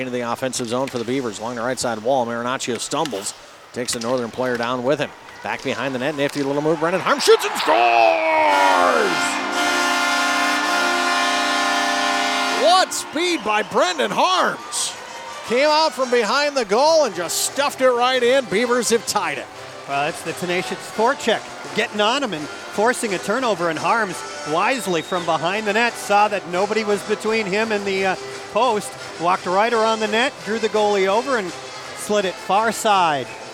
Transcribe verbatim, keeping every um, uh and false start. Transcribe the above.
Into the offensive zone for the Beavers along the right side wall. Marinaccio stumbles, takes the northern player down with him. Back behind the net, nifty little move. Brendan Harms shoots and scores! What speed by Brendan Harms! Came out from behind the goal and just stuffed it right in. Beavers have tied it. Well, it's the tenacious forecheck, getting on him and forcing a turnover, and Harms wisely from behind the net saw that nobody was between him and the uh, post, walked right around the net, drew the goalie over, and slid it far side.